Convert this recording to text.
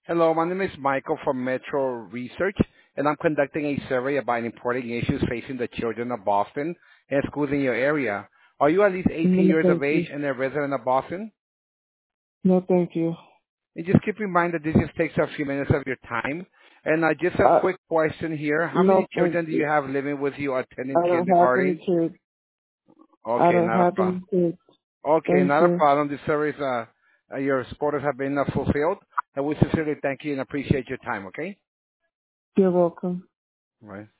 Hello, my name is Michael from Metro Research, and I'm conducting a survey about important issues facing the children of Boston and schools in your area. Are you at least 18 No, years of thank age you. and a resident of Boston? No, thank you. And just keep in mind that this just takes a few minutes of your time. And just a quick question here. How No, many thank children do you you. have living with you attending I don't have any kindergarten? kids. I Okay, don't not a have problem. any kids. Okay, Thank not a you. problem. The surveys, your quotas have been fulfilled, and we sincerely thank you and appreciate your time, okay? You're welcome. All right.